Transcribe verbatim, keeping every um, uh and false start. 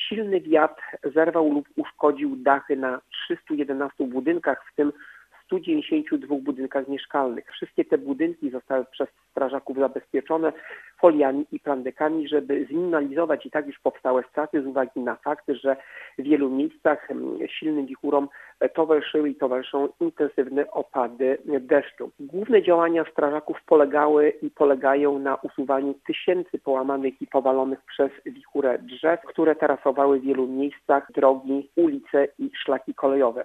silny wiatr zerwał lub uszkodził dachy na trzystu jedenastu budynkach, w tym stu dziewięćdziesięciu dwóch budynkach mieszkalnych. Wszystkie te budynki zostały przez strażaków zabezpieczone foliami i plandekami, żeby zminimalizować i tak już powstałe straty z uwagi na fakt, że w wielu miejscach silnym wichurom towarzyszyły i towarzyszą intensywne opady deszczu. Główne działania strażaków polegały i polegają na usuwaniu tysięcy połamanych i powalonych przez wichurę drzew, które tarasowały w wielu miejscach drogi, ulice i szlaki kolejowe.